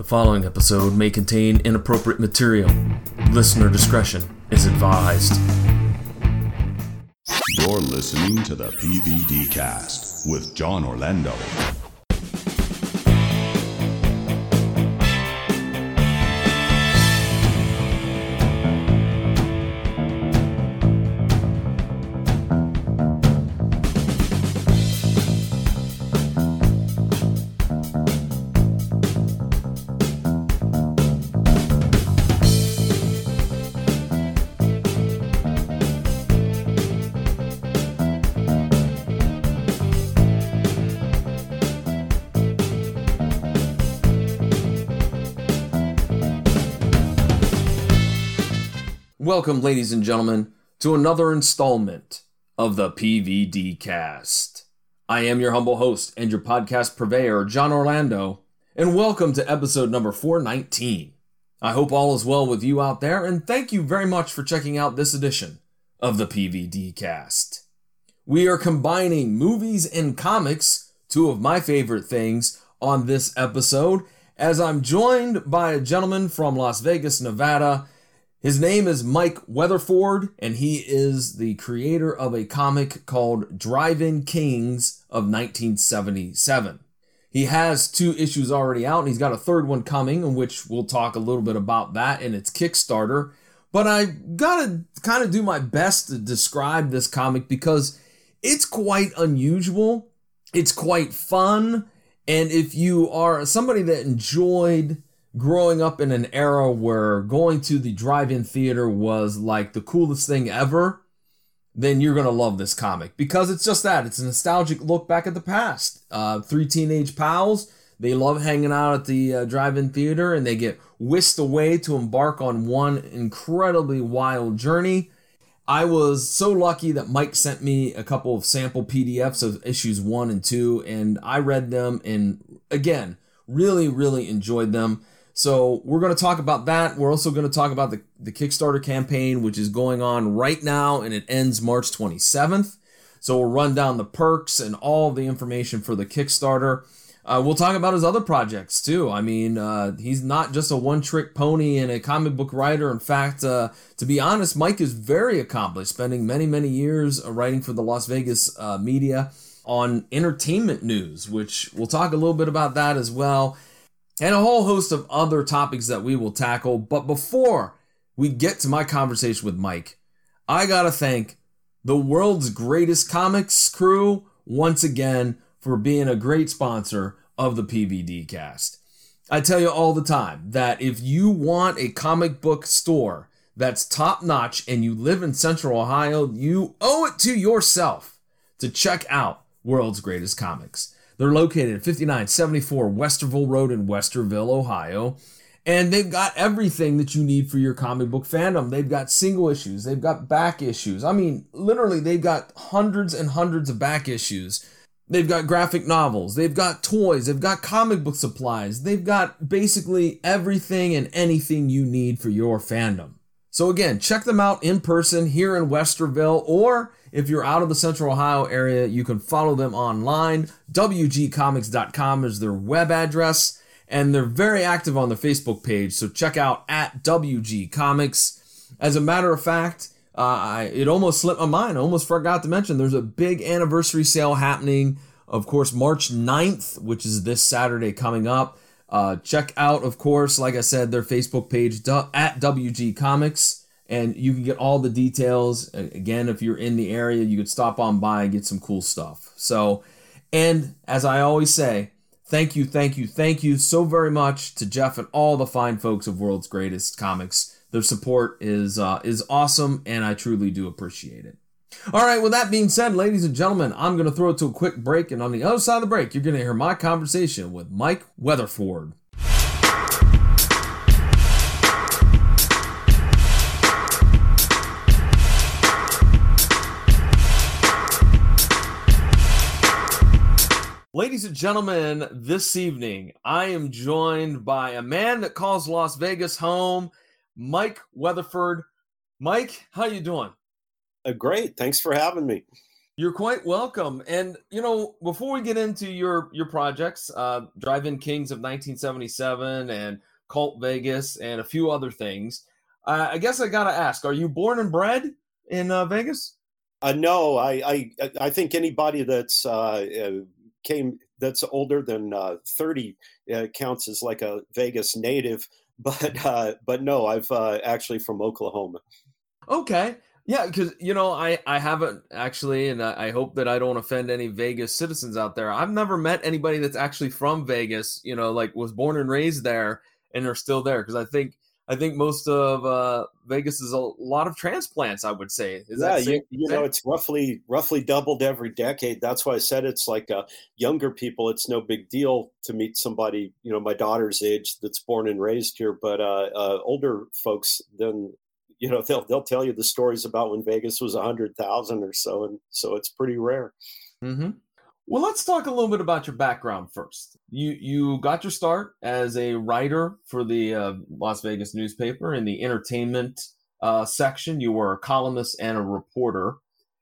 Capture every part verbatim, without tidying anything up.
The following episode may contain inappropriate material. Listener discretion is advised. You're listening to the P V D Cast with John Orlando. Welcome, ladies and gentlemen, to another installment of the P V D Cast. I am your humble host and your podcast purveyor, John Orlando, and welcome to episode number four nineteen. I hope all is well with you out there, and thank you very much for checking out this edition of the P V D Cast. We are combining movies and comics, two of my favorite things, on this episode, as I'm joined by a gentleman from Las Vegas, Nevada. His name is Mike Weatherford, and he is the creator of a comic called Drive-In Kings of nineteen seventy-seven. He has two issues already out, and he's got a third one coming, in which we'll talk a little bit about that and its Kickstarter. But I gotta kind of do my best to describe this comic because it's quite unusual, it's quite fun, and if you are somebody that enjoyed growing up in an era where going to the drive-in theater was like the coolest thing ever, then you're going to love this comic because it's just that. It's a nostalgic look back at the past. Uh, three teenage pals, they love hanging out at the uh, drive-in theater, and they get whisked away to embark on one incredibly wild journey. I was so lucky that Mike sent me a couple of sample P D Fs of issues one and two, and I read them and, again, really, really enjoyed them. So we're going to talk about that. We're also going to talk about the, the Kickstarter campaign, which is going on right now, and it ends March twenty-seventh. So we'll run down the perks and all the information for the Kickstarter. Uh, we'll talk about his other projects, too. I mean, uh, he's not just a one-trick pony and a comic book writer. In fact, uh, to be honest, Mike is very accomplished, spending many, many years writing for the Las Vegas uh, media on entertainment news, which we'll talk a little bit about that as well. And a whole host of other topics that we will tackle. But before we get to my conversation with Mike, I gotta thank the world's greatest comics crew once again for being a great sponsor of the P V D Cast. I tell you all the time that if you want a comic book store that's top notch and you live in Central Ohio, you owe it to yourself to check out World's Greatest Comics. They're located at fifty-nine seventy-four Westerville Road in Westerville, Ohio. And they've got everything that you need for your comic book fandom. They've got single issues. They've got back issues. I mean, literally, they've got hundreds and hundreds of back issues. They've got graphic novels. They've got toys. They've got comic book supplies. They've got basically everything and anything you need for your fandom. So again, check them out in person here in Westerville, or if you're out of the Central Ohio area, you can follow them online. W G comics dot com is their web address, and they're very active on their Facebook page, so check out at W G Comics. As a matter of fact, uh, I, it almost slipped my mind. I almost forgot to mention there's a big anniversary sale happening, of course, March ninth, which is this Saturday coming up. Uh, check out, of course, like I said, their Facebook page at W G Comics, and you can get all the details. Again, if you're in the area, you could stop on by and get some cool stuff. So, and as I always say, thank you, thank you, thank you so very much to Jeff and all the fine folks of World's Greatest Comics. Their support is uh, is awesome, and I truly do appreciate it. All right, with that being said, ladies and gentlemen, I'm going to throw it to a quick break, and on the other side of the break, you're going to hear my conversation with Mike Weatherford. Ladies and gentlemen, this evening, I am joined by a man that calls Las Vegas home, Mike Weatherford. Mike, how you doing? Uh, great. Thanks for having me. You're quite welcome. And you know, before we get into your your projects, uh, Drive-In Kings of nineteen seventy-seven and Cult Vegas and a few other things, uh, I guess I gotta ask: are you born and bred in uh, Vegas? Uh, no, I, I I think anybody that's uh, uh, came that's older than uh, thirty uh, counts as like a Vegas native. But uh, but no, I've uh, actually from Oklahoma. Okay. Yeah, because you know, I I haven't actually, and I, I hope that I don't offend any Vegas citizens out there. I've never met anybody that's actually from Vegas. You know, like was born and raised there, and are still there. Because I think I think most of uh, Vegas is a lot of transplants. I would say. Is Yeah, that safe you, to you say? know, it's roughly roughly doubled every decade. That's why I said it's like uh, younger people. It's no big deal to meet somebody, you know, my daughter's age that's born and raised here. But uh, uh, older folks, then you know, they'll they'll tell you the stories about when Vegas was a hundred thousand or so, and so it's pretty rare. Mm-hmm. Well, let's talk a little bit about your background first. You you got your start as a writer for the uh, Las Vegas newspaper in the entertainment uh, section. You were a columnist and a reporter.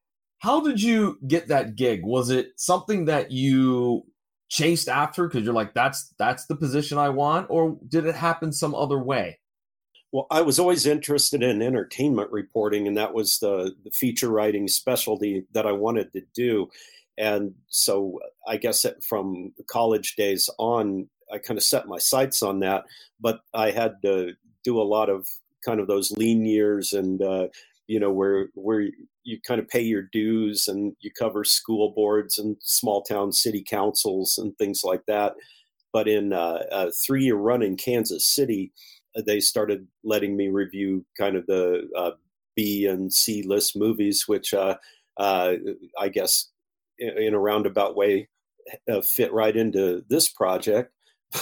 How did you get that gig? Was it something that you chased after because you're like, that's that's the position I want, or did it happen some other way? Well, I was always interested in entertainment reporting, and that was the, the feature writing specialty that I wanted to do. And so I guess that from college days on, I kind of set my sights on that. But I had to do a lot of kind of those lean years, and uh, you know, where where you kind of pay your dues and you cover school boards and small town city councils and things like that. But in uh, a three year run in Kansas City, they started letting me review kind of the uh, B and C list movies, which uh, uh, I guess in, in a roundabout way uh, fit right into this project.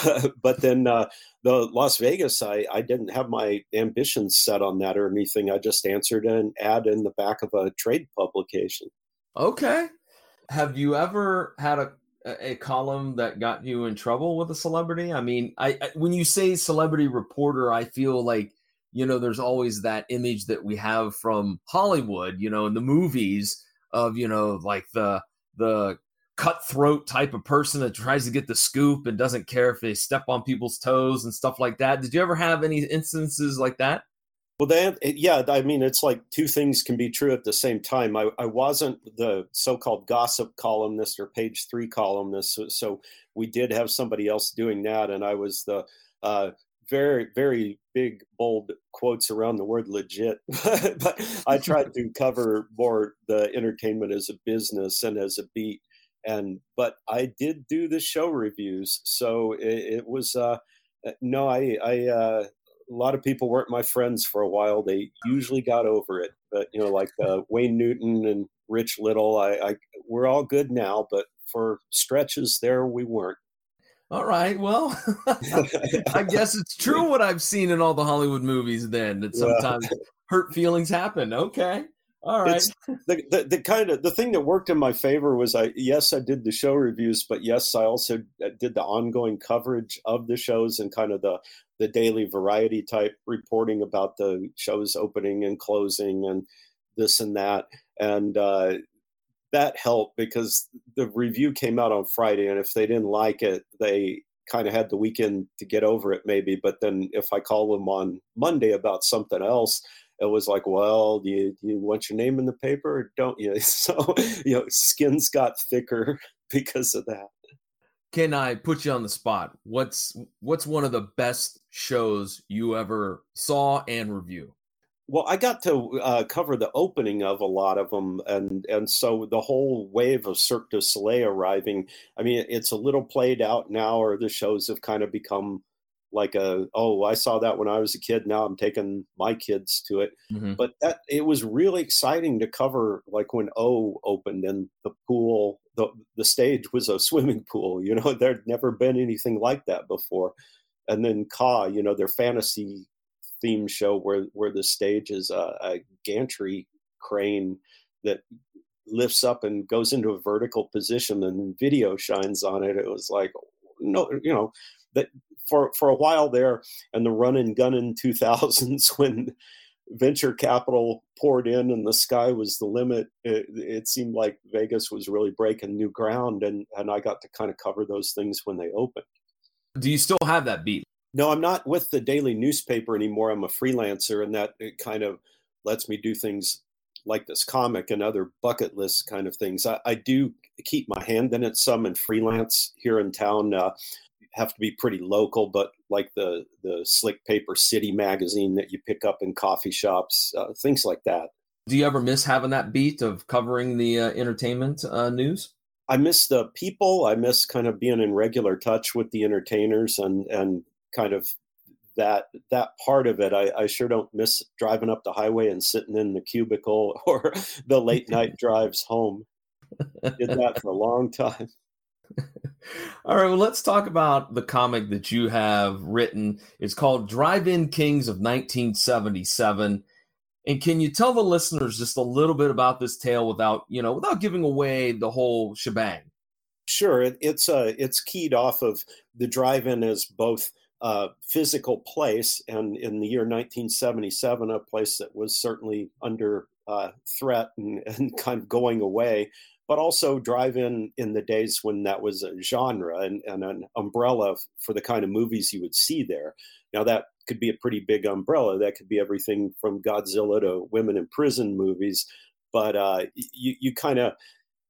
But then uh, the Las Vegas, I, I didn't have my ambitions set on that or anything. I just answered an ad in the back of a trade publication. Okay. Have you ever had a a column that got you in trouble with a celebrity? I mean, I, I when you say celebrity reporter, I feel like, you know, there's always that image that we have from Hollywood, you know, in the movies of, you know, like the the cutthroat type of person that tries to get the scoop and doesn't care if they step on people's toes and stuff like that. Did you ever have any instances like that? Well, that, yeah, I mean, it's like two things can be true at the same time. I, I wasn't the so-called gossip columnist or page three columnist, so, so we did have somebody else doing that, and I was the uh, very, very big, bold quotes around the word legit. But I tried to cover more the entertainment as a business and as a beat, and but I did do the show reviews, so it, it was uh, no, I, I. Uh, a lot of people weren't my friends for a while. They usually got over it, but you know, like uh, Wayne Newton and Rich Little, I, I we're all good now, but for stretches there, we weren't. All right. Well, I guess it's true what I've seen in all the Hollywood movies then, that sometimes Well, hurt feelings happen. Okay. All right. it's the, the the kind of the thing that worked in my favor was I yes I did the show reviews, but yes I also did the ongoing coverage of the shows and kind of the the daily variety type reporting about the show's opening and closing and this and that, and uh, that helped because the review came out on Friday, and if they didn't like it, they kind of had the weekend to get over it maybe. But then if I call them on Monday about something else, it was like, well, do you, do you want your name in the paper or don't you? So, you know, skins got thicker because of that. Can I put you on the spot? What's what's one of the best shows you ever saw and review? Well, I got to uh, cover the opening of a lot of them, and and so the whole wave of Cirque du Soleil arriving. I mean, it's a little played out now, or the shows have kind of become like a, oh, I saw that when I was a kid. Now I'm taking my kids to it. Mm-hmm. But that it was really exciting to cover, like when O opened and the pool, the the stage was a swimming pool. You know, there'd never been anything like that before. And then Ka, you know, their fantasy theme show where where the stage is a, a gantry crane that lifts up and goes into a vertical position and video shines on it. It was like, no, you know, that for for a while there, and the run and gun in two thousands when venture capital poured in and the sky was the limit, it, it seemed like Vegas was really breaking new ground, and, and I got to kind of cover those things when they opened. Do you still have that beat? No, I'm not with the daily newspaper anymore. I'm a freelancer, and that it kind of lets me do things like this comic and other bucket list kind of things. I, I do keep my hand in it some and freelance here in town. Uh, have to be pretty local, but like the the Slick Paper City magazine that you pick up in coffee shops, uh, things like that. Do you ever miss having that beat of covering the uh, entertainment uh, news? I miss the people. I miss kind of being in regular touch with the entertainers and and kind of that that part of it. I, I sure don't miss driving up the highway and sitting in the cubicle or the late night drives home. Did that for a long time. All right, well, let's talk about the comic that you have written. It's called Drive-In Kings of nineteen seventy-seven. And can you tell the listeners just a little bit about this tale without, you know, without giving away the whole shebang? Sure. It, it's uh, it's keyed off of the drive-in as both a physical place, and in the year nineteen seventy-seven, a place that was certainly under uh, threat and, and kind of going away, but also drive-in in the days when that was a genre and, and an umbrella for the kind of movies you would see there. Now, that could be a pretty big umbrella. That could be everything from Godzilla to women in prison movies. But uh, you, you kind of,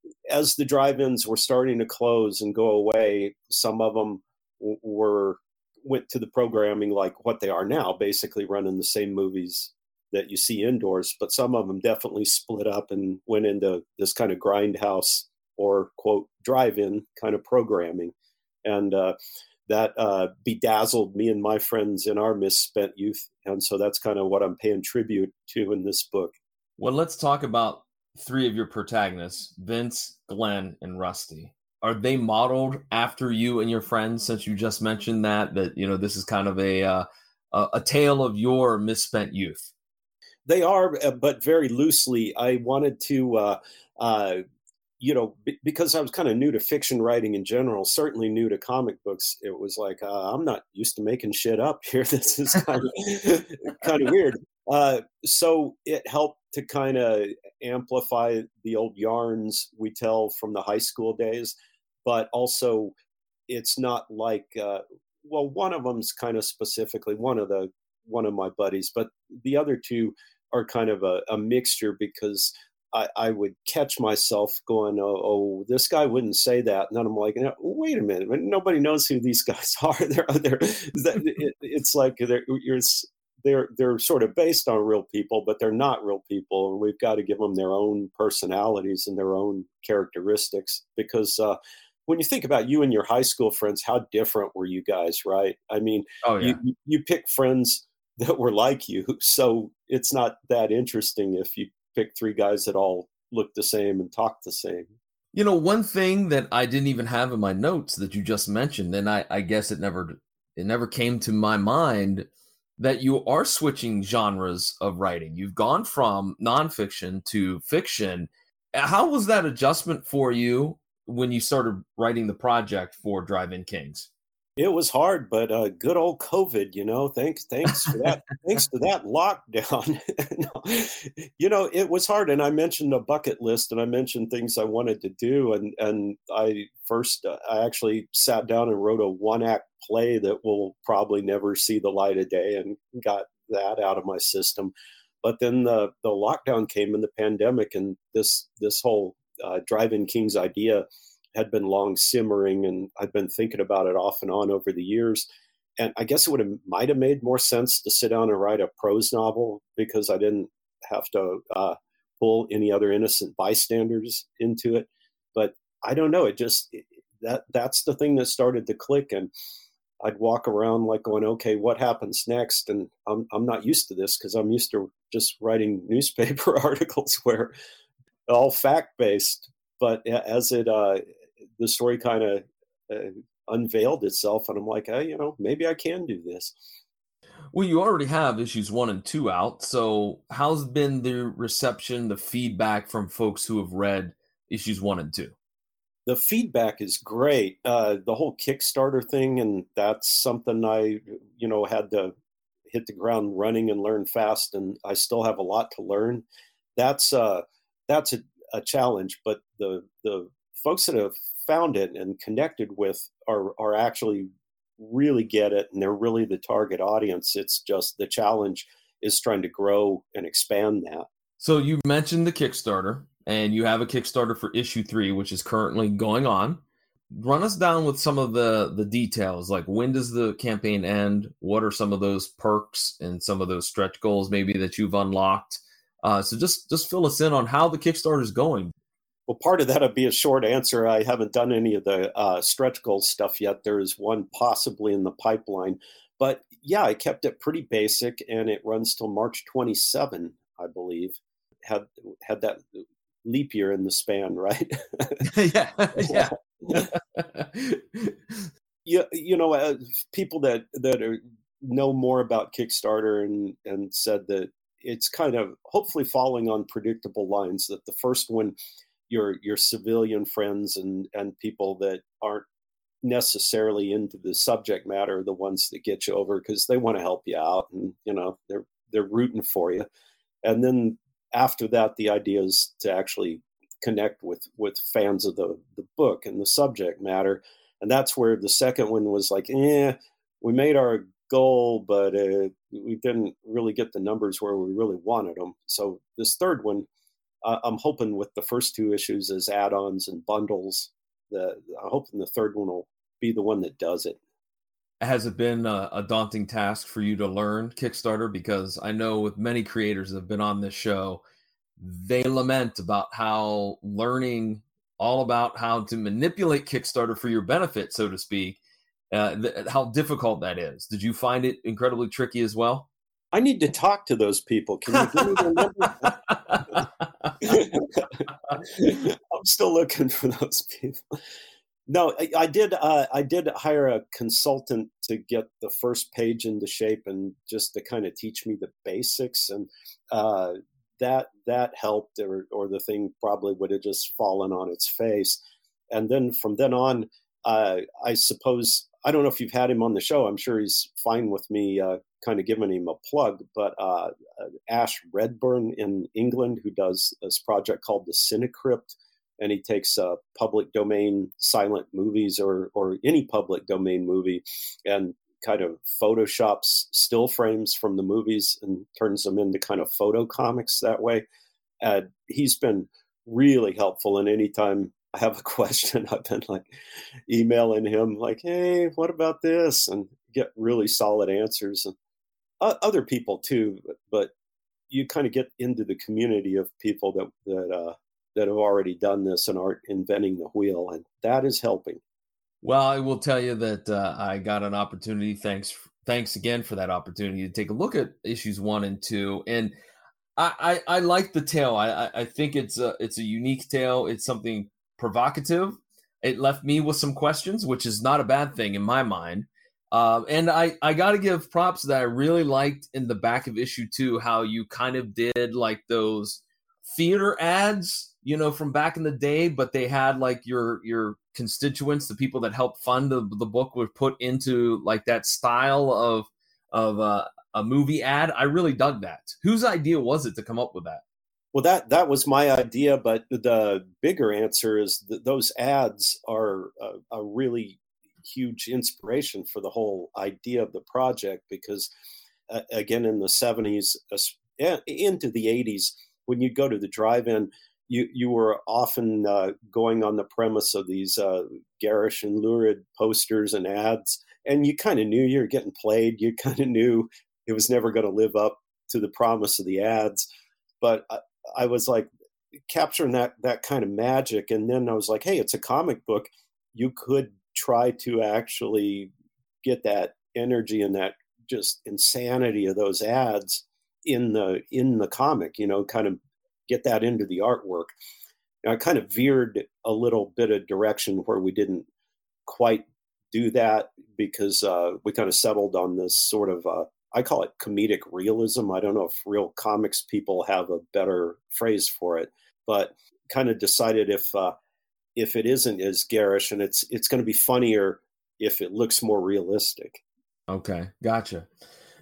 as the drive-ins were starting to close and go away, some of them w- were went to the programming like what they are now, basically running the same movies that you see indoors. But some of them definitely split up and went into this kind of grindhouse or, quote, drive-in kind of programming. And uh, that uh, bedazzled me and my friends in our misspent youth. And so that's kind of what I'm paying tribute to in this book. Well, let's talk about three of your protagonists, Vince, Glenn, and Rusty. Are they modeled after you and your friends, since you just mentioned that, that, you know, this is kind of a, uh, a, a tale of your misspent youth? They are, but very loosely. I wanted to, uh, uh, you know, b- because I was kind of new to fiction writing in general, certainly new to comic books. It was like, uh, I'm not used to making shit up here. This is kind of, kind of weird. Uh, so it helped to kind of amplify the old yarns we tell from the high school days, but also it's not like, uh, well, one of them's kind of specifically one of the, one of my buddies, but the other two are kind of a, a mixture, because I, I would catch myself going, oh, oh, this guy wouldn't say that. And then I'm like, no, wait a minute. Nobody knows who these guys are. They're, they're, it, it's like they're, you're, they're, they're sort of based on real people, but they're not real people. And we've got to give them their own personalities and their own characteristics, because uh, when you think about you and your high school friends, how different were you guys, right? I mean, Oh, yeah. you, you pick friends that were like you. So it's not that interesting if you pick three guys that all look the same and talk the same. You know, one thing that I didn't even have in my notes that you just mentioned, and I, I guess it never it never came to my mind, that you are switching genres of writing. You've gone from nonfiction to fiction. How was that adjustment for you when you started writing the project for Drive-In Kings? It was hard, but uh, good old COVID, you know, thanks, thanks for that. Thanks to that lockdown. No, you know, it was hard. And I mentioned a bucket list, and I mentioned things I wanted to do. And, and I first, uh, I actually sat down and wrote a one act play that will probably never see the light of day, and got that out of my system. But then the, the lockdown came in, the pandemic, and this, this whole uh, Drive-In Kings idea had been long simmering, and I'd been thinking about it off and on over the years. And I guess it would have might have made more sense to sit down and write a prose novel, because I didn't have to uh, pull any other innocent bystanders into it. But I don't know. It just it, that that's the thing that started to click, and I'd walk around like going, okay, what happens next? And I'm I'm not used to this, because I'm used to just writing newspaper articles where all fact based. But as it uh, the story kind of uh, unveiled itself, and I'm like, hey, you know, maybe I can do this. Well, you already have issues one and two out. So how's been the reception, the feedback from folks who have read issues one and two? The feedback is great. Uh, the whole Kickstarter thing, and that's something I, you know, had to hit the ground running and learn fast, and I still have a lot to learn. That's uh, that's a, a challenge. But the the folks that have found it and connected with are are actually really get it, and they're really the target audience. It's just the challenge is trying to grow and expand that. So you mentioned the Kickstarter, and you have a Kickstarter for issue three, which is currently going on. Run us down with some of the, the details, like when does the campaign end? What are some of those perks and some of those stretch goals maybe that you've unlocked? Uh, so just, just fill us in on how the Kickstarter is going. Well, part of that would be a short answer. I haven't done any of the uh, stretch goal stuff yet. There is one possibly in the pipeline. But yeah, I kept it pretty basic, and it runs till March twenty-seventh, I believe. Had had that leap year in the span, right? yeah, yeah. you, you know, uh, people that that are, know more about Kickstarter and and said that it's kind of hopefully falling on predictable lines. That the first one, your your civilian friends and and people that aren't necessarily into the subject matter are the ones that get you over because they want to help you out, and you know they're they're rooting for you. And then after that, the idea is to actually connect with with fans of the the book and the subject matter. And that's where the second one was like, eh, we made our goal, but uh, we didn't really get the numbers where we really wanted them. So this third one, uh, I'm hoping with the first two issues as add-ons and bundles, the I'm hoping the third one will be the one that does it. Has it been a, a daunting task for you to learn Kickstarter? Because I know with many creators that have been on this show, they lament about how learning all about how to manipulate Kickstarter for your benefit, so to speak, uh, th- how difficult that is. Did you find it incredibly tricky as well? I need to talk to those people. Can you give me their number? I'm still looking for those people. No, I, I did. Uh, I did hire a consultant to get the first page into shape and just to kind of teach me the basics, and uh, that that helped. Or, or the thing probably would have just fallen on its face. And then from then on, uh, I suppose I don't know if you've had him on the show. I'm sure he's fine with me uh, kind of giving him a plug. But uh, Ash Redburn in England, who does this project called the Cinecrypt. And he takes uh, public domain silent movies or or any public domain movie and kind of photoshops still frames from the movies and turns them into kind of photo comics that way. And he's been really helpful. And anytime I have a question, I've been like emailing him like, hey, what about this? And get really solid answers. And uh, other people too. But you kind of get into the community of people that, that, uh, that have already done this and aren't inventing the wheel, and that is helping. Well, I will tell you that uh, I got an opportunity. Thanks, thanks again for that opportunity to take a look at issues one and two, and I, I, I like the tale. I, I think it's a it's a unique tale. It's something provocative. It left me with some questions, which is not a bad thing in my mind. Um, and I, I got to give props that I really liked in the back of issue two how you kind of did like those theater ads, you know, from back in the day, but they had like your your constituents, the people that helped fund the, the book, were put into like that style of of uh, a movie ad. I really dug that. Whose idea was it to come up with that? Well, that that was my idea, but the bigger answer is that those ads are a, a really huge inspiration for the whole idea of the project because, uh, again, in the seventies, uh, into the eighties, when you go to the drive-in, you you were often uh, going on the premise of these uh, garish and lurid posters and ads, and you kind of knew you were getting played. You kind of knew it was never going to live up to the promise of the ads. But I, I was like capturing that that kind of magic, and then I was like, hey, it's a comic book. You could try to actually get that energy and that just insanity of those ads in the in the comic, you know, kind of get that into the artwork. And I kind of veered a little bit of direction where we didn't quite do that because uh, we kind of settled on this sort of, uh, I call it comedic realism. I don't know if real comics people have a better phrase for it, but kind of decided if uh, if it isn't as garish and it's it's going to be funnier if it looks more realistic. Okay, gotcha.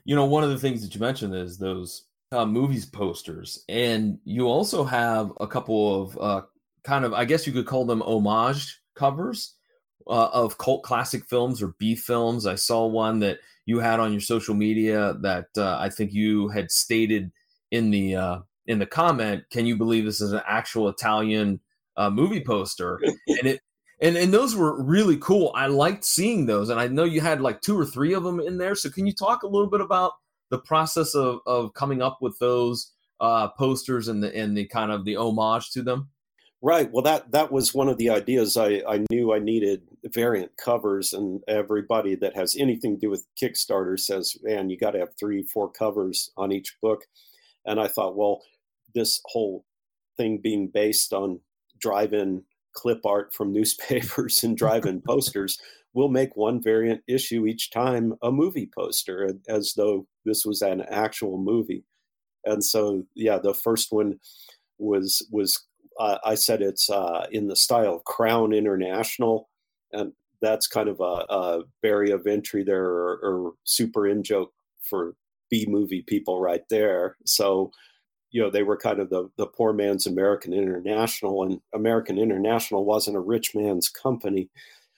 You know, one of the things that you mentioned is those uh, movies posters, and you also have a couple of uh, kind of, I guess you could call them homage covers uh, of cult classic films or B films. I saw one that you had on your social media that uh, I think you had stated in the uh, in the comment. Can you believe this is an actual Italian uh, movie poster? And it and and those were really cool. I liked seeing those, and I know you had like two or three of them in there. So can you talk a little bit about the process of of coming up with those uh, posters and the and the kind of the homage to them? Right. Well, that that was one of the ideas. I, I knew I needed variant covers, and everybody that has anything to do with Kickstarter says, man, you got to have three, four covers on each book. And I thought, well, this whole thing being based on drive-in clip art from newspapers and drive-in posters, we'll make one variant issue each time a movie poster, as though this was an actual movie. And so, yeah, the first one was was. Uh, I said it's uh, in the style of Crown International, and that's kind of a, a barrier of entry there, or, or super in joke for B movie people right there. So, you know, they were kind of the, the poor man's American International, and American International wasn't a rich man's company.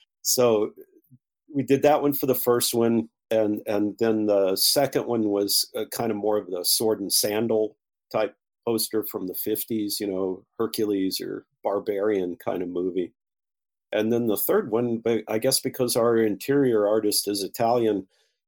So we did that one for the first one, and and then the second one was uh, kind of more of the sword and sandal type poster from the fifties, you know, Hercules or Barbarian kind of movie. And then the third one, I guess because our interior artist is Italian,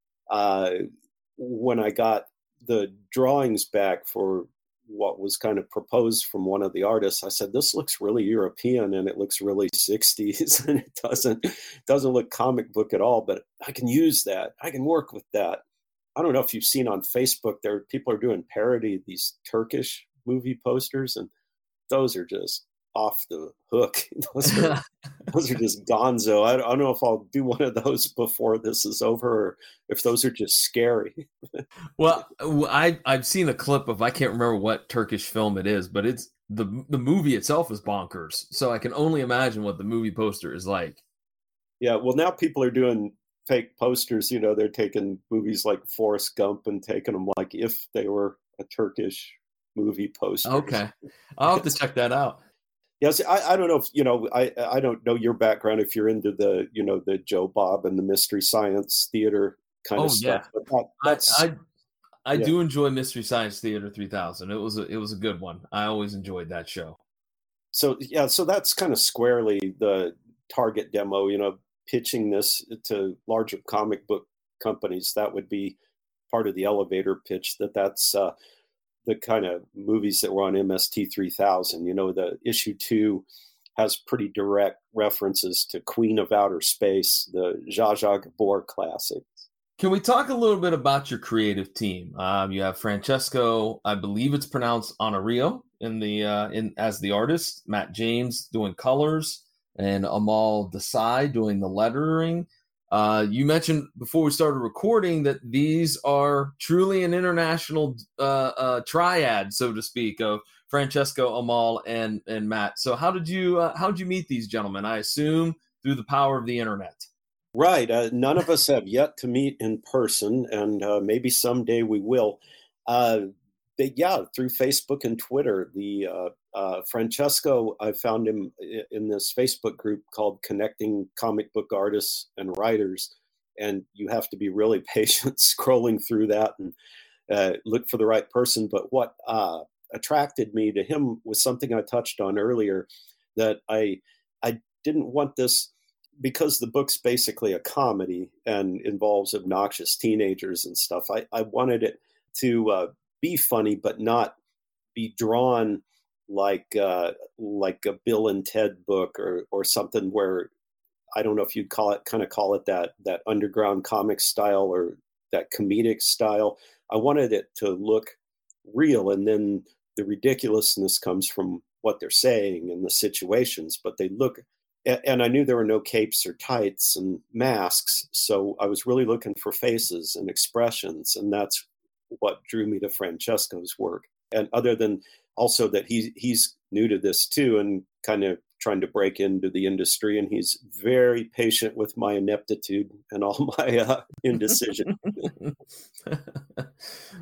uh, when I got the drawings back for what was kind of proposed from one of the artists, I said, this looks really European and it looks really sixties, and it doesn't, doesn't look comic book at all, but I can use that. I can work with that. I don't know if you've seen on Facebook, there people are doing parody of these Turkish movie posters, and those are just off the hook. those, are, those are just gonzo. I, I don't know if I'll do one of those before this is over, or if those are just scary. Well, I I've seen a clip of, I can't remember what Turkish film it is, but it's the the movie itself is bonkers. So I can only imagine what the movie poster is like. Yeah, well, now people are doing fake posters. You know, they're taking movies like Forrest Gump and taking them like if they were a Turkish movie poster. Okay, I'll have to check that out. Yes, I, I don't know if, you know, I I don't know your background, if you're into the, you know, the Joe Bob and the Mystery Science Theater kind oh, of stuff. Yeah. But that, that's, I I, I yeah. do enjoy Mystery Science Theater three thousand. It was a, it was a good one. I always enjoyed that show. So, yeah, so that's kind of squarely the target demo, you know, pitching this to larger comic book companies. That would be part of the elevator pitch, that that's uh, the kind of movies that were on M S T three thousand. You know, the issue two has pretty direct references to Queen of Outer Space, the Zsa Zsa Gabor classic. Can we talk a little bit about your creative team? Um, you have Francesco, I believe it's pronounced Honorio, in the uh, in as the artist, Matt James doing colors, and Amal Desai doing the lettering. Uh, you mentioned before we started recording that these are truly an international uh, uh, triad, so to speak, of Francesco, Amal, and and Matt. So how did you uh, how did you meet these gentlemen? I assume through the power of the internet. Right. Uh, none of us have yet to meet in person, and uh, maybe someday we will. Uh, but yeah, through Facebook and Twitter. The uh, uh, Francesco, I found him in this Facebook group called Connecting Comic Book Artists and Writers, and you have to be really patient scrolling through that and uh, look for the right person. But what uh, attracted me to him was something I touched on earlier, that I I didn't want this, because the book's basically a comedy and involves obnoxious teenagers and stuff. I, I wanted it to uh, be funny, but not be drawn like uh, like a Bill and Ted book, or or something where, I don't know if you'd call it, kind of call it that that underground comic style or that comedic style. I wanted it to look real, and then the ridiculousness comes from what they're saying and the situations, but they look. And I knew there were no capes or tights and masks, so I was really looking for faces and expressions, and that's what drew me to Francesco's work. And other than also that he he's new to this too, and kind of trying to break into the industry, and he's very patient with my ineptitude and all my uh, indecision.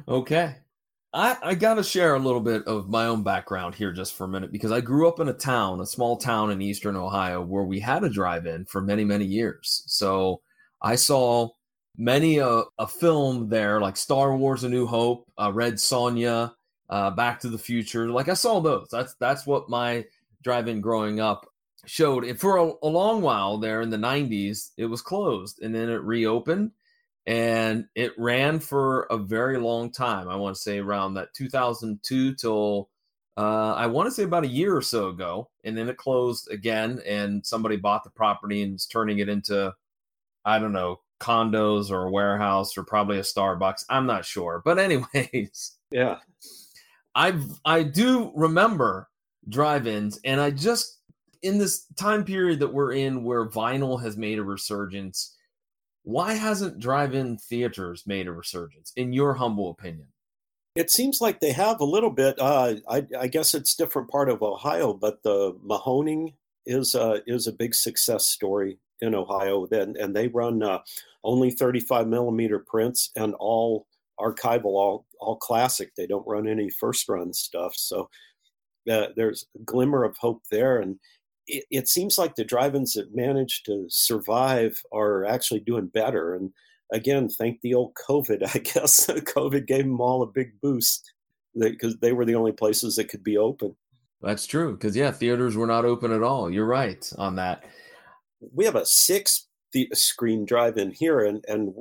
Okay. I, I got to share a little bit of my own background here just for a minute, because I grew up in a town, a small town in eastern Ohio, where we had a drive-in for many, many years. So I saw many a, a film there, like Star Wars: A New Hope, uh, Red Sonja, uh, Back to the Future. Like I saw those. That's that's what my drive-in growing up showed. And for a, a long while there in the nineties, it was closed, and then it reopened. And it ran for a very long time. I want to say around that two thousand two till uh, I want to say about a year or so ago. And then it closed again, and somebody bought the property and is turning it into, I don't know, condos or a warehouse or probably a Starbucks. I'm not sure. But anyways, yeah, I I do remember drive-ins, and I just, in this time period that we're in where vinyl has made a resurgence, why hasn't drive-in theaters made a resurgence, in your humble opinion? It seems like they have a little bit. Uh, I, I guess it's different part of Ohio, but the Mahoning is uh, is a big success story in Ohio. Then and they run uh, only thirty-five millimeter prints and all archival, all all classic. They don't run any first run stuff. So uh, there's a glimmer of hope there. And It, it seems like the drive-ins that managed to survive are actually doing better. And again, thank the old COVID, I guess. COVID gave them all a big boost because they, they were the only places that could be open. That's true. Because, yeah, theaters were not open at all. You're right on that. We have a six the screen drive-in here, and, and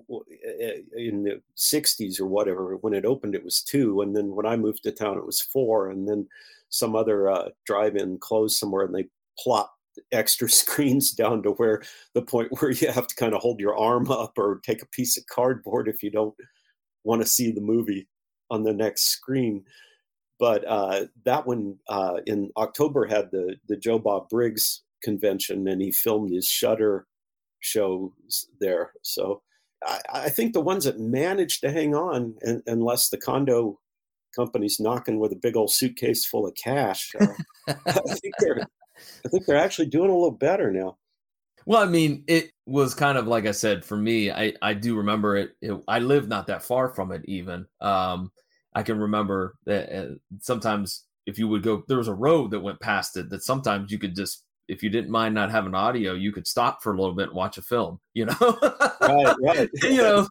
in the sixties or whatever, when it opened, it was two. And then when I moved to town, it was four. And then some other uh, drive-in closed somewhere, and they plot extra screens down to where the point where you have to kind of hold your arm up or take a piece of cardboard if you don't want to see the movie on the next screen. But uh, that one uh, in October had the, the Joe Bob Briggs convention, and he filmed his Shudder shows there. So I, I think the ones that managed to hang on, and, unless the condo company's knocking with a big old suitcase full of cash, uh, I think they're I think they're actually doing a little better now. Well, I mean, it was kind of like I said, for me, I, I do remember it, it. I lived not that far from it even. Um, I can remember that uh, sometimes if you would go, there was a road that went past it that sometimes you could just, if you didn't mind not having audio, you could stop for a little bit and watch a film, you know? Right, right. You know,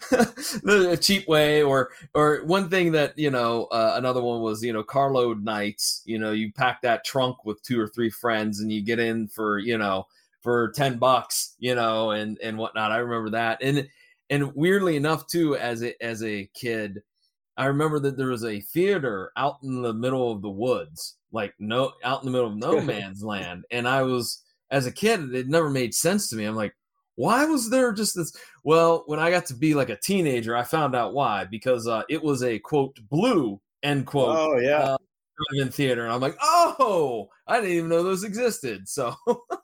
the cheap way. Or or one thing that, you know, uh, another one was, you know, carload nights. You know, you pack that trunk with two or three friends and you get in for, you know, for ten bucks, you know, and, and whatnot. I remember that. And and weirdly enough, too, as a, as a kid, I remember that there was a theater out in the middle of the woods, like no out in the middle of no man's land. And I was, as a kid, it never made sense to me. I'm like, why was there just this? Well, when I got to be like a teenager, I found out why, because uh, it was a, quote, blue, end quote, oh, yeah. uh, drive-in theater. And I'm like, oh, I didn't even know those existed. So.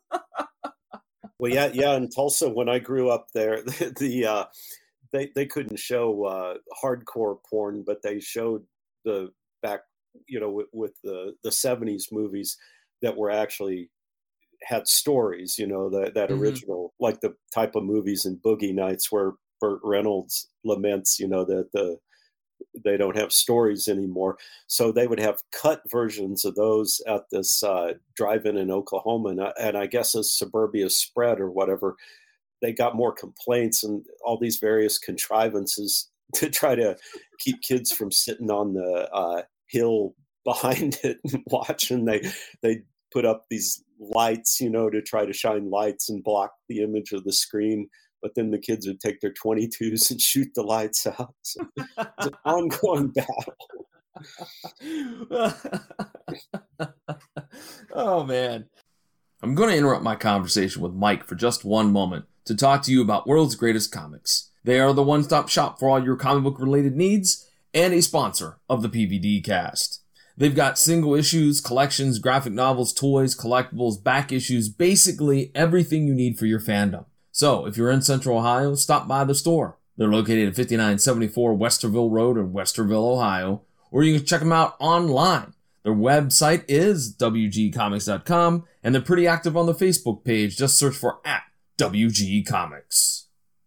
Well, yeah, yeah. In Tulsa, when I grew up there, the, the uh, they they couldn't show uh, hardcore porn, but they showed the back, you know, with, with the the seventies movies that were actually had stories, you know, that that mm-hmm. original, like the type of movies in Boogie Nights where Burt Reynolds laments, you know, that the they don't have stories anymore. So they would have cut versions of those at this uh, drive-in in Oklahoma. And I, and I guess as suburbia spread or whatever, they got more complaints and all these various contrivances to try to keep kids from sitting on the uh, hill behind it and watching. They, they put up these lights, you know, to try to shine lights and block the image of the screen. But then the kids would take their twenty-twos and shoot the lights out. So it's an ongoing battle. Oh, man. I'm going to interrupt my conversation with Mike for just one moment to talk to you about World's Greatest Comics. They are the one-stop shop for all your comic book-related needs and a sponsor of the P V D cast. They've got single issues, collections, graphic novels, toys, collectibles, back issues, basically everything you need for your fandom. So, if you're in Central Ohio, stop by the store. They're located at fifty-nine seventy-four Westerville Road in Westerville, Ohio, or you can check them out online. Their website is W G comics dot com, and they're pretty active on the Facebook page. Just search for at W G Comics.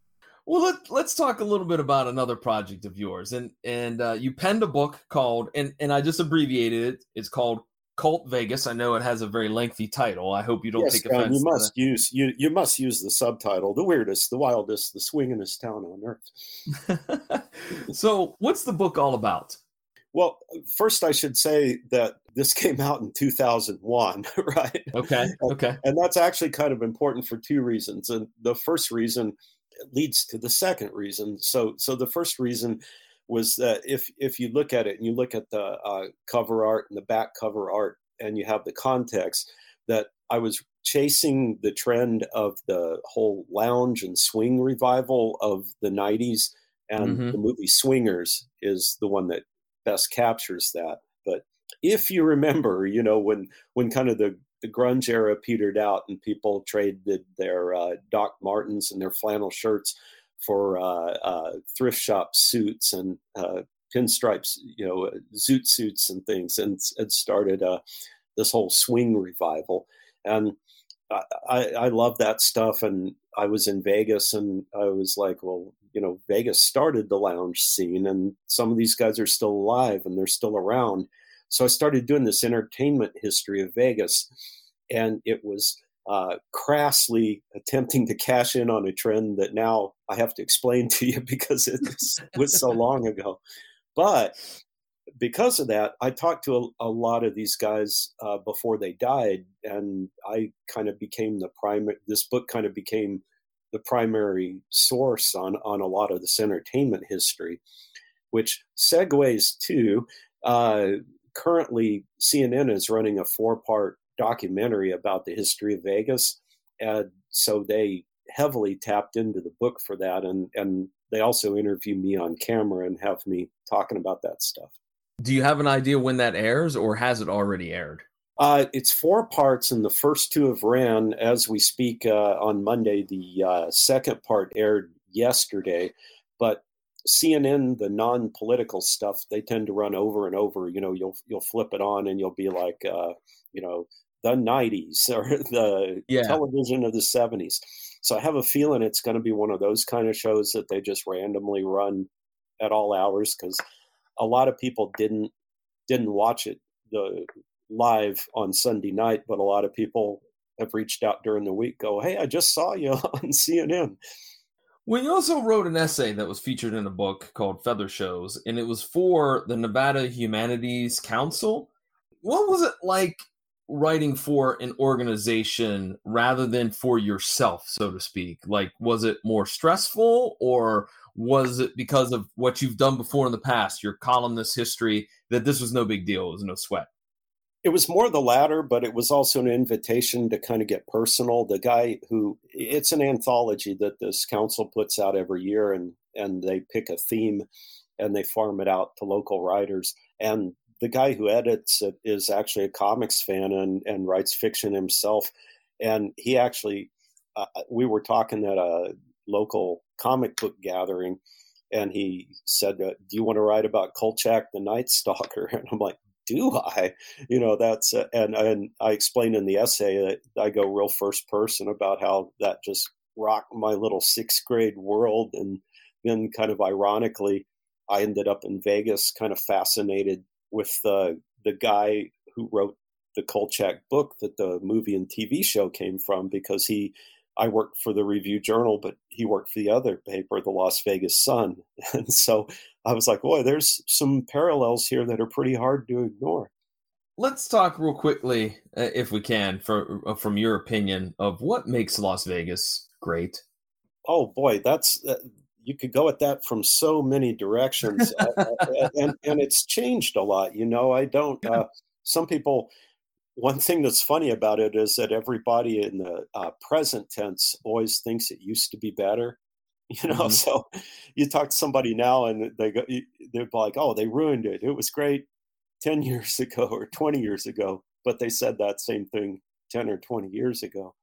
Well, let, let's talk a little bit about another project of yours. And and uh, you penned a book called, and, and I just abbreviated it. It's called Cult Vegas. I know it has a very lengthy title. I hope you don't Yes, take John, you offense to must use you you must use the subtitle, the weirdest, the wildest, the swingingest town on earth. that. So, what's the book all about? Well, first I should say that this came out in two thousand one, right? Okay. Okay. And that's actually kind of important for two reasons. And the first reason leads to the second reason. So, so the first reason was that if if you look at it and you look at the uh, cover art and the back cover art, and you have the context, that I was chasing the trend of the whole lounge and swing revival of the nineties, and Mm-hmm. the movie Swingers is the one that best captures that. But if you remember, you know, when when kind of the the grunge era petered out and people traded their uh, Doc Martens and their flannel shirts for uh, uh, thrift shop suits and uh, pinstripes, you know, zoot suits and things, and, and started uh, this whole swing revival. And I, I, I love that stuff. And I was in Vegas, and I was like, well, you know, Vegas started the lounge scene, and some of these guys are still alive and they're still around. So I started doing this entertainment history of Vegas, and it was uh, crassly attempting to cash in on a trend that now I have to explain to you because it was so long ago. But because of that, I talked to a, a lot of these guys uh, before they died, and I kind of became the primary. This book kind of became the primary source on on a lot of this entertainment history, which segues to uh, currently C N N is running a four part documentary about the history of Vegas, and so they heavily tapped into the book for that, and and they also interview me on camera and have me talking about that stuff. Do you have an idea when that airs, or has it already aired? Uh, it's four parts, and the first two have ran as we speak uh, on Monday. The uh, second part aired yesterday, but C N N, the non-political stuff, they tend to run over and over. You know, you'll you'll flip it on, and you'll be like, uh, you know, the nineties or the Yeah. television of the seventies. So I have a feeling it's going to be one of those kind of shows that they just randomly run at all hours, because a lot of people didn't didn't watch it the live on Sunday night, but a lot of people have reached out during the week, go, hey, I just saw you on C N N. Well, you also wrote an essay that was featured in a book called Feather Shows, and it was for the Nevada Humanities Council. What was it like writing for an organization rather than for yourself, so to speak? Like, was it more stressful, or was it because of what you've done before in the past, your columnist history, that this was no big deal, it was no sweat? It was more the latter, but it was also an invitation to kind of get personal. The guy who, it's an anthology that this council puts out every year, and, and they pick a theme and they farm it out to local writers. And the guy who edits it is actually a comics fan and, and writes fiction himself. And he actually, uh, we were talking at a local comic book gathering, and he said, uh, do you want to write about Kolchak the Night Stalker? And I'm like, do I? You know, that's, uh, and, and I explained in the essay that I go real first person about how that just rocked my little sixth grade world. And then kind of ironically, I ended up in Vegas, kind of fascinated with the, the guy who wrote the Kolchak book that the movie and T V show came from, because he, I worked for the Review Journal, but he worked for the other paper, the Las Vegas Sun. And so I was like, boy, there's some parallels here that are pretty hard to ignore. Let's talk real quickly, uh, if we can, for, uh, from your opinion of what makes Las Vegas great. Oh boy, that's uh, you could go at that from so many directions, uh, and and it's changed a lot. You know, I don't. Uh, some people. One thing that's funny about it is that everybody in the uh, present tense always thinks it used to be better. You know, mm-hmm. So you talk to somebody now, and they go, they're like, "Oh, they ruined it. It was great ten years ago or twenty years ago," but they said that same thing ten or twenty years ago.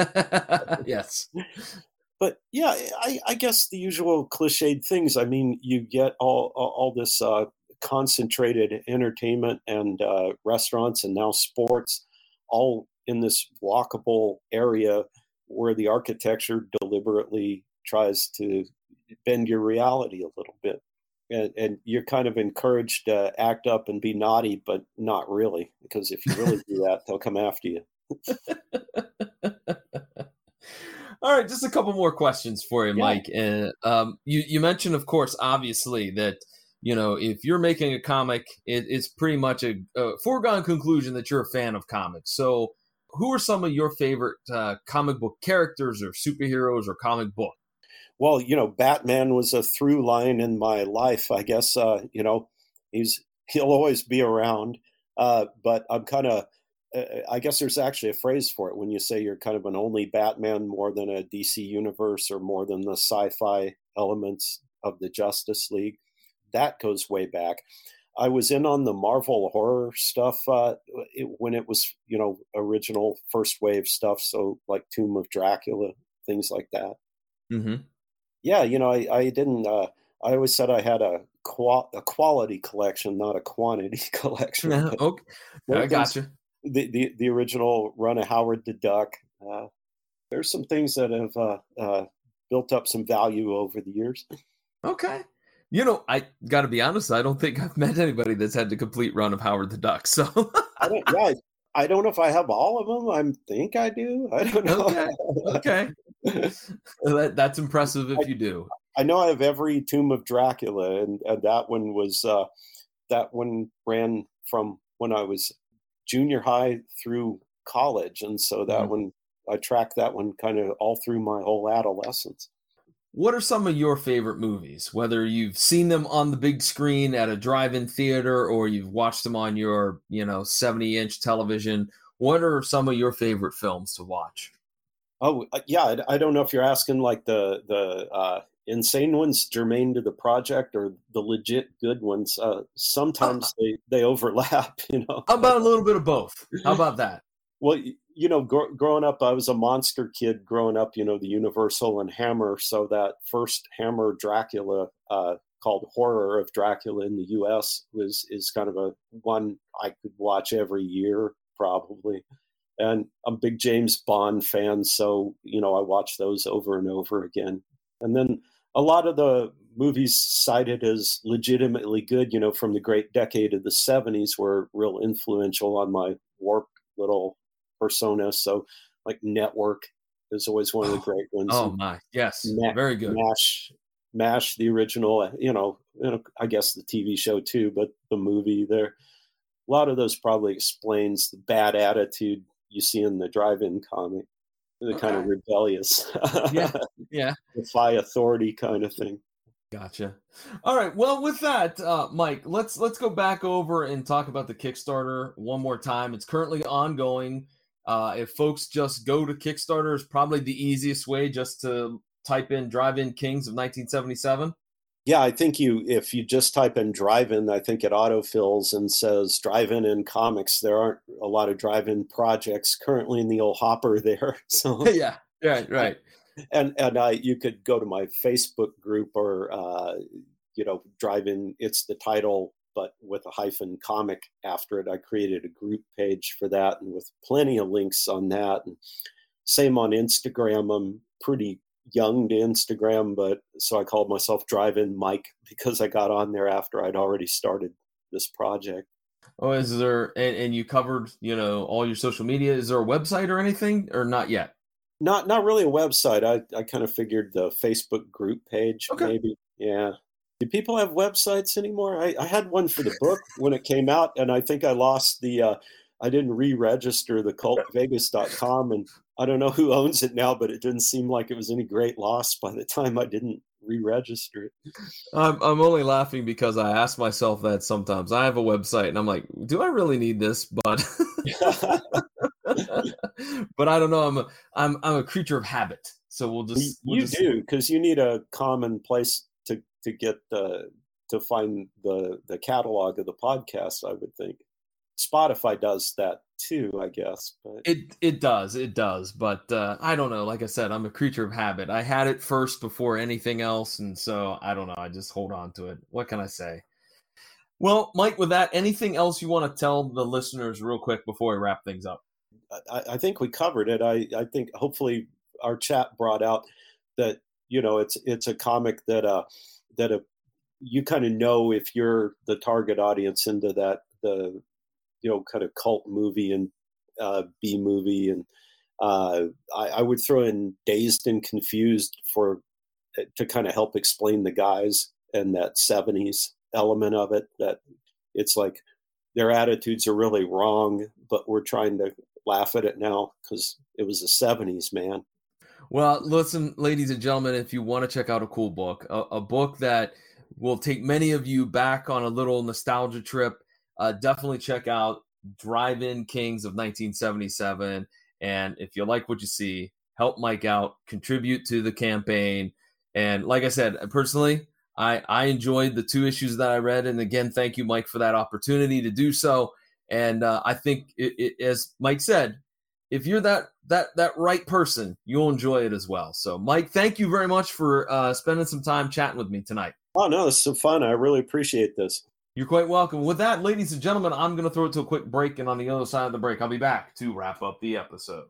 Yes. But yeah, I, I guess the usual cliched things. I mean, you get all all, all this uh, concentrated entertainment and uh, restaurants, and now sports, all in this walkable area where the architecture deliberately tries to, bend your reality a little bit. And, and you're kind of encouraged to act up and be naughty, but not really, because if you really do that, they'll come after you. All right, just a couple more questions for you, Yeah. Mike. And um, you you mentioned, of course, obviously that you know if you're making a comic, it, it's pretty much a, a foregone conclusion that you're a fan of comics. So, who are some of your favorite uh, comic book characters, or superheroes, or comic book? Well, you know, Batman was a through line in my life. I guess uh, you know he's he'll always be around. Uh, but I'm kind of I guess there's actually a phrase for it when you say you're kind of an only Batman more than a D C universe or more than the sci-fi elements of the Justice League. That goes way back. I was in on the Marvel horror stuff uh, it, when it was, you know, original first wave stuff. So like Tomb of Dracula, things like that. Mm-hmm. Yeah, you know, I, I didn't. Uh, I always said I had a qual- a quality collection, not a quantity collection. Yeah, okay, I got you. The, the the original run of Howard the Duck. Uh, there's some things that have uh, uh, built up some value over the years. Okay. You know, I got to be honest, I don't think I've met anybody that's had the complete run of Howard the Duck. So, I don't, yeah, I don't know if I have all of them. I think I do. I don't know. okay. Okay. that, that's impressive if I, you do. I know I have every Tomb of Dracula, and, and that one was, uh, that one ran from when I was junior high through college. And so that mm-hmm. one, I tracked that one kind of all through my whole adolescence. What are some of your favorite movies, whether you've seen them on the big screen at a drive-in theater or you've watched them on your, you know, seventy inch television? What are some of your favorite films to watch? Oh, yeah. I, I don't know if you're asking like the, the uh, insane ones germane to the project or the legit good ones. Uh, sometimes uh, they, they overlap, you know. How about a little bit of both? How about that? Well, you know, gr- growing up, I was a monster kid growing up, you know, the Universal and Hammer. So that first Hammer Dracula uh, called Horror of Dracula in the U S was is kind of a one I could watch every year, probably. And I'm a big James Bond fan. So, you know, I watch those over and over again. And then a lot of the movies cited as legitimately good, you know, from the great decade of the seventies were real influential on my warped little persona. So like Network is always one of the great ones. Oh my, yes, Ma- very good. MASH, MASH, the original, you know, you know, I guess the T V show too, but the movie there, a lot of those probably explains the bad attitude you see in the drive-in comic, the okay. kind of rebellious, yeah, yeah, defy authority kind of thing. Gotcha. All right. Well, with that, uh, Mike, let's let's go back over and talk about the Kickstarter one more time. It's currently ongoing. Uh, if folks just go to Kickstarter, is probably the easiest way just to type in Drive-In Kings of nineteen seventy-seven. Yeah, I think you if you just type in drive-in, I think it autofills and says drive-in in comics. There aren't a lot of drive-in projects currently in the old hopper there. So yeah, right, right. And and I you could go to my Facebook group or uh, you know drive-in. It's the title, but with a hyphen comic after it. I created a group page for that, and with plenty of links on that. And same on Instagram. I'm pretty young to Instagram, but so I called myself Drive-In Mike because I got on there after I'd already started this project. Oh, is there, and, and you covered, you know, all your social media. Is there a website or anything, or not yet? Not not really a website. I, I kind of figured the Facebook group page, okay. maybe. Yeah. Do people have websites anymore? I, I had one for the book when it came out, and I think I lost the, uh, I didn't re-register the cult vegas dot com, and I don't know who owns it now, but it didn't seem like it was any great loss by the time I didn't re-register it. I'm I'm only laughing because I ask myself that sometimes. I have a website, and I'm like, do I really need this? But but I don't know. I'm a, I'm I'm a creature of habit, so we'll just we'll you just... do because you need a common place to to get the to find the the catalog of the podcast. I would think Spotify does that too, I guess. But it it does, it does. But uh, I don't know. Like I said, I'm a creature of habit. I had it first before anything else, and so I don't know. I just hold on to it. What can I say? Well, Mike, with that, anything else you want to tell the listeners real quick before we wrap things up? I, I think we covered it. I, I think hopefully our chat brought out that you know, it's it's a comic that uh that a you kind of know if you're the target audience into that the you know kind of cult movie and uh, B movie, and uh, I, I would throw in Dazed and Confused for to kind of help explain the guys and that seventies element of it. That it's like their attitudes are really wrong, but we're trying to laugh at it now because it was the seventies, man. Well, listen, ladies and gentlemen, if you want to check out a cool book, a, a book that will take many of you back on a little nostalgia trip, uh, definitely check out Drive-In Kings of nineteen seventy-seven. And if you like what you see, help Mike out, contribute to the campaign. And like I said, personally, I, I enjoyed the two issues that I read. And again, thank you, Mike, for that opportunity to do so. And uh, I think, it, it, as Mike said, if you're that that that right person, you'll enjoy it as well. So, Mike, thank you very much for uh, spending some time chatting with me tonight. Oh, no, it's so fun. I really appreciate this. You're quite welcome. With that, ladies and gentlemen, I'm going to throw it to a quick break. And on the other side of the break, I'll be back to wrap up the episode.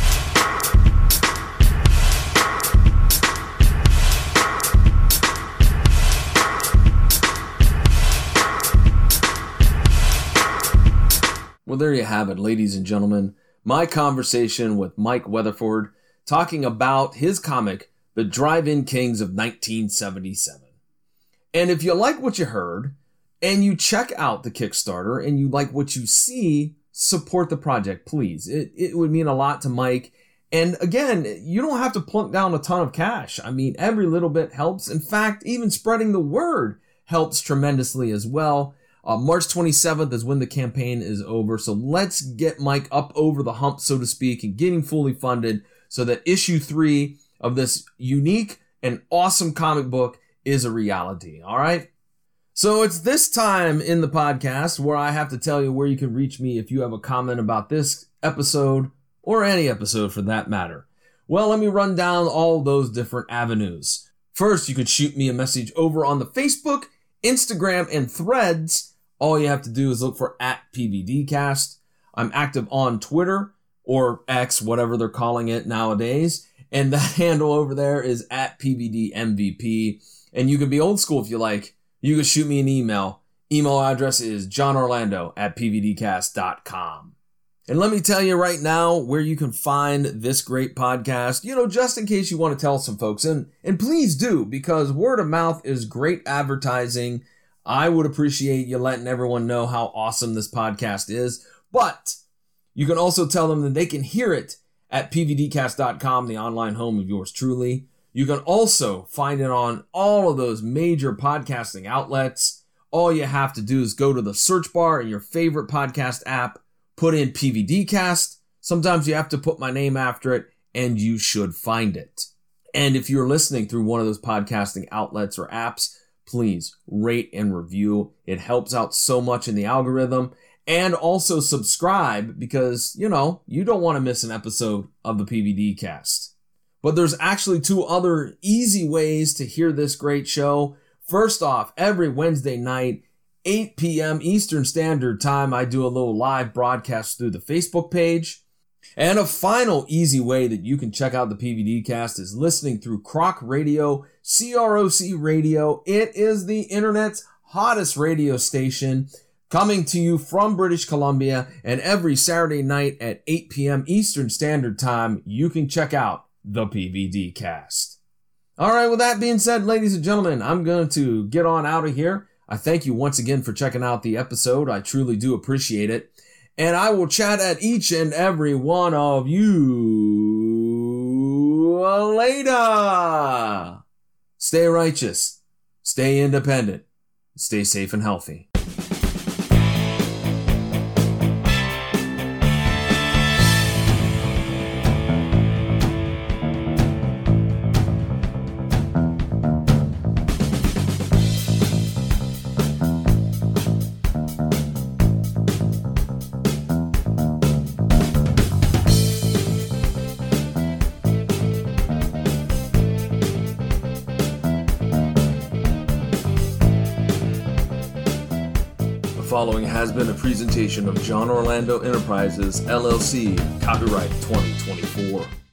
Well, there you have it, ladies and gentlemen. My conversation with Mike Weatherford talking about his comic, The Drive-In Kings of nineteen seventy-seven. And if you like what you heard and you check out the Kickstarter and you like what you see, support the project, please. It, it would mean a lot to Mike. And again, you don't have to plunk down a ton of cash. I mean, every little bit helps. In fact, even spreading the word helps tremendously as well. Uh, March twenty-seventh is when the campaign is over. So let's get Mike up over the hump, so to speak, and getting fully funded so that issue three of this unique and awesome comic book is a reality. All right. So it's this time in the podcast where I have to tell you where you can reach me if you have a comment about this episode or any episode for that matter. Well, let me run down all those different avenues. First, you could shoot me a message over on the Facebook, Instagram, and Threads. All you have to do is look for at PVDcast. I'm active on Twitter or X, whatever they're calling it nowadays. And that handle over there is at PVDMVP. And you can be old school if you like. You can shoot me an email. Email address is johnorlando at pvdcast dot com. And let me tell you right now where you can find this great podcast, you know, just in case you want to tell some folks. And, and please do, because word of mouth is great advertising. I would appreciate you letting everyone know how awesome this podcast is. But you can also tell them that they can hear it at p v d cast dot com, the online home of yours truly. You can also find it on all of those major podcasting outlets. All you have to do is go to the search bar in your favorite podcast app, put in PVDcast. Sometimes you have to put my name after it, and you should find it. And if you're listening through one of those podcasting outlets or apps, please rate and review. It helps out so much in the algorithm. And also subscribe because, you know, you don't want to miss an episode of the P V D cast. But there's actually two other easy ways to hear this great show. First off, every Wednesday night, eight p.m. Eastern Standard Time, I do a little live broadcast through the Facebook page. And a final easy way that you can check out the P V D cast is listening through Croc Radio, C R O C Radio. It is the internet's hottest radio station, coming to you from British Columbia. And every Saturday night at eight p.m. Eastern Standard Time, you can check out the P V D cast. All right, with that being said, ladies and gentlemen, I'm going to get on out of here. I thank you once again for checking out the episode. I truly do appreciate it. And I will chat at each and every one of you later. Stay righteous, stay independent, stay safe and healthy. Following has been a presentation of John Orlando Enterprises, L L C, copyright twenty twenty-four.